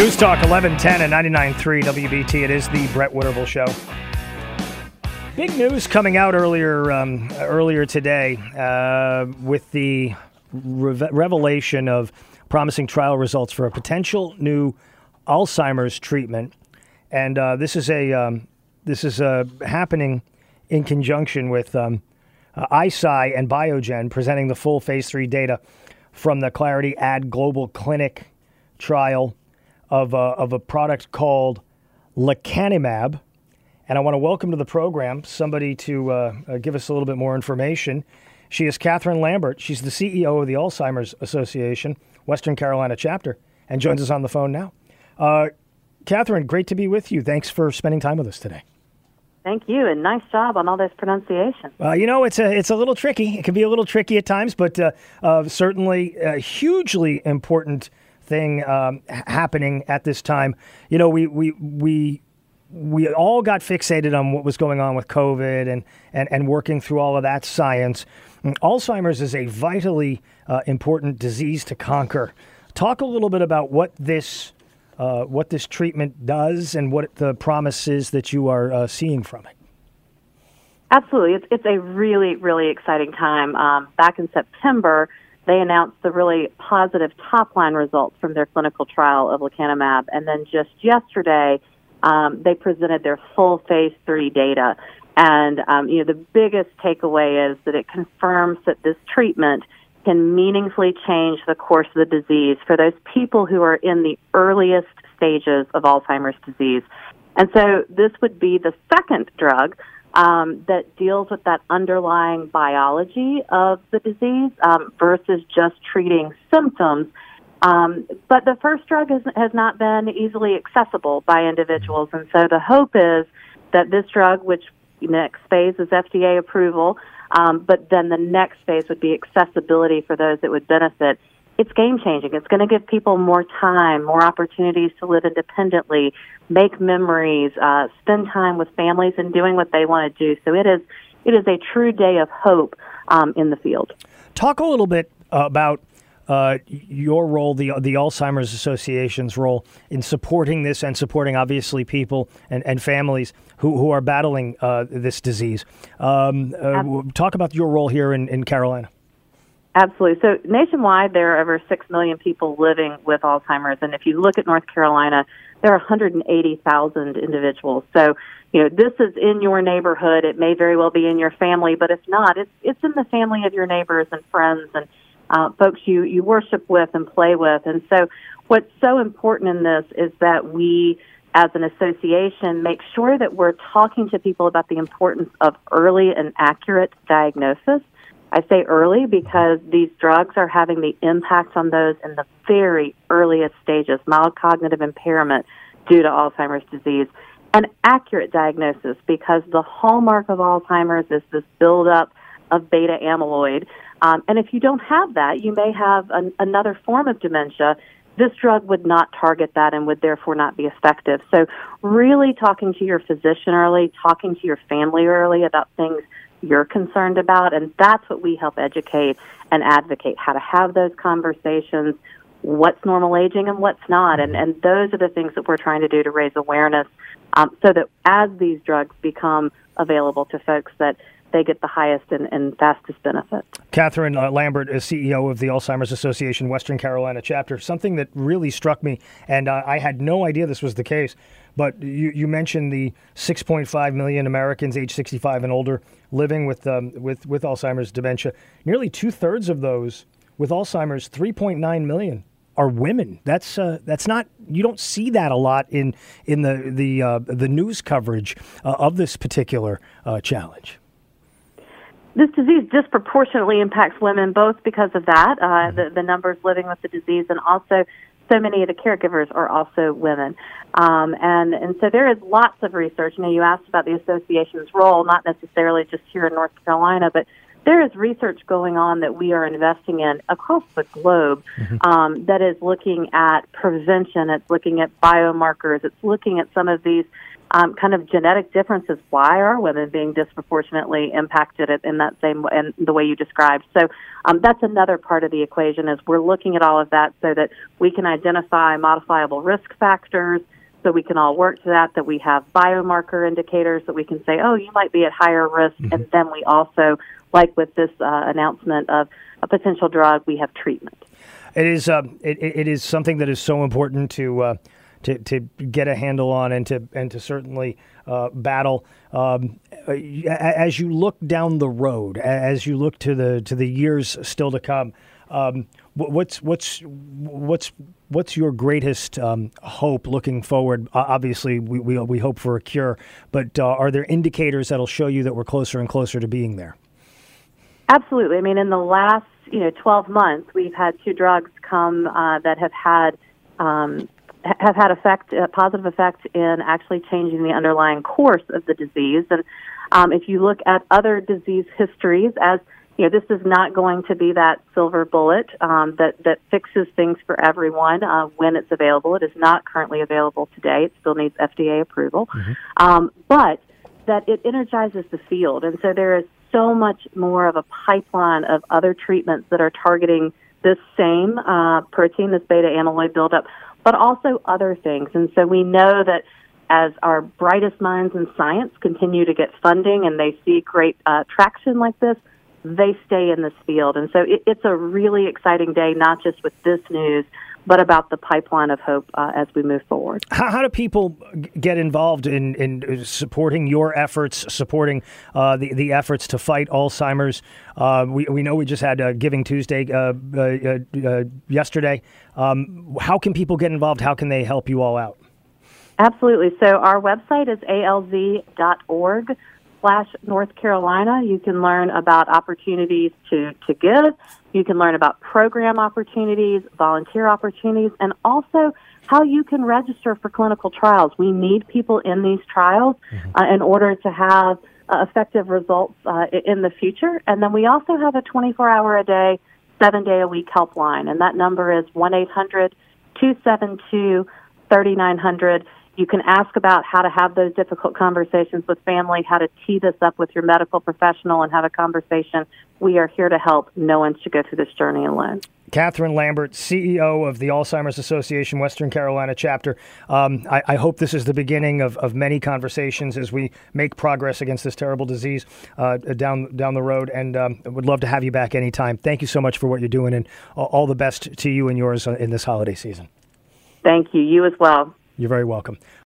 News Talk 1110 and 99.3 WBT. It is the Brett Winterble Show. Big news coming out earlier today with the revelation of promising trial results for a potential new Alzheimer's treatment, and this is happening in conjunction with Eisai and Biogen presenting the full Phase 3 data from the Clarity AD Global Clinic trial of a product called lecanemab. And I want to welcome to the program somebody to give us a little bit more information. She is Catherine Lambert. She's the CEO of the Alzheimer's Association, Western Carolina chapter, and joins us on the phone now. Catherine, great to be with you. Thanks for spending time with us today. Thank you, and nice job on all those pronunciations. It's a little tricky. It can be a little tricky at times, but certainly a hugely important thing happening at this time. You know, we all got fixated on what was going on with COVID and working through all of that science. Alzheimer's is a vitally important disease to conquer. Talk a little bit about what this treatment does and what the promise is that you are seeing from it. Absolutely. It's a really, really exciting time. Back in September, they announced the really positive top-line results from their clinical trial of lecanemab. And then just yesterday, they presented their full Phase 3 data. And, the biggest takeaway is that it confirms that this treatment can meaningfully change the course of the disease for those people who are in the earliest stages of Alzheimer's disease. And so this would be the second drug that deals with that underlying biology of the disease versus just treating symptoms. But the first drug has not been easily accessible by individuals. And so the hope is that this drug, which next phase is FDA approval, but then the next phase would be accessibility for those that would benefit. It's game-changing. It's going to give people more time, more opportunities to live independently, make memories, spend time with families and doing what they want to do. So it is a true day of hope in the field. Talk a little bit about your role, the Alzheimer's Association's role in supporting this and supporting, obviously, people and families who are battling this disease. Talk about your role here in Carolina. Absolutely. So nationwide, there are over 6 million people living with Alzheimer's. And if you look at North Carolina, there are 180,000 individuals. So, this is in your neighborhood. It may very well be in your family, but if not, it's in the family of your neighbors and friends and folks you worship with and play with. And so what's so important in this is that we, as an association, make sure that we're talking to people about the importance of early and accurate diagnosis. I say early because these drugs are having the impact on those in the very earliest stages, mild cognitive impairment due to Alzheimer's disease, and accurate diagnosis because the hallmark of Alzheimer's is this buildup of beta amyloid. And if you don't have that, you may have another form of dementia. This drug would not target that and would therefore not be effective. So really talking to your physician early, talking to your family early about things you're concerned about, and that's what we help educate and advocate, how to have those conversations, what's normal aging and what's not, and those are the things that we're trying to do to raise awareness so that as these drugs become available to folks that they get the highest and fastest benefit. Catherine Lambert is CEO of the Alzheimer's Association Western Carolina chapter. Something that really struck me, and I had no idea this was the case, but you mentioned the 6.5 million Americans age 65 and older living with Alzheimer's dementia. Nearly 2/3 of those with Alzheimer's, 3.9 million, are women. That's not, you don't see that a lot in the news coverage of this particular challenge. This disease disproportionately impacts women, both because of that, the numbers living with the disease, and also so many of the caregivers are also women. And so there is lots of research. You asked about the association's role, not necessarily just here in North Carolina, but there is research going on that we are investing in across the globe that is looking at prevention. It's looking at biomarkers. It's looking at some of these kind of genetic differences. Why are women being disproportionately impacted in that same way, in the way you described? So that's another part of the equation, is we're looking at all of that so that we can identify modifiable risk factors, so we can all work to that we have biomarker indicators that we can say, oh, you might be at higher risk. And then we also, like with this announcement of a potential drug, we have treatment. It is something that is so important to get a handle on and to certainly battle. As you look down the road, as you look to the years still to come, what's your greatest hope looking forward? Obviously, we hope for a cure, but are there indicators that'll show you that we're closer and closer to being there? Absolutely. I mean, in the last 12 months, we've had 2 drugs come that have had a positive effect in actually changing the underlying course of the disease. And if you look at other disease histories, as this is not going to be that silver bullet that fixes things for everyone when it's available. It is not currently available today. It still needs FDA approval. But that it energizes the field. And so there is so much more of a pipeline of other treatments that are targeting this same protein, this beta amyloid buildup, but also other things. And so we know that as our brightest minds in science continue to get funding and they see great traction like this, they stay in this field. And so it's a really exciting day, not just with this news, but about the pipeline of hope as we move forward. How do people get involved in supporting your efforts, supporting the efforts to fight Alzheimer's? We know we just had Giving Tuesday yesterday. How can people get involved? How can they help you all out? Absolutely. So our website is alz.org/North Carolina. You can learn about opportunities to give. You can learn about program opportunities, volunteer opportunities, and also how you can register for clinical trials. We need people in these trials in order to have effective results in the future. And then we also have a 24-hour-a-day, 7-day-a-week helpline, and that number is 1-800-272-3900. You can ask about how to have those difficult conversations with family, how to tee this up with your medical professional and have a conversation. We are here to help. No one should go through this journey alone. Katherine Lambert, CEO of the Alzheimer's Association Western Carolina chapter. I hope this is the beginning of many conversations as we make progress against this terrible disease down the road, and would love to have you back anytime. Thank you so much for what you're doing, and all the best to you and yours in this holiday season. Thank you. You as well. You're very welcome.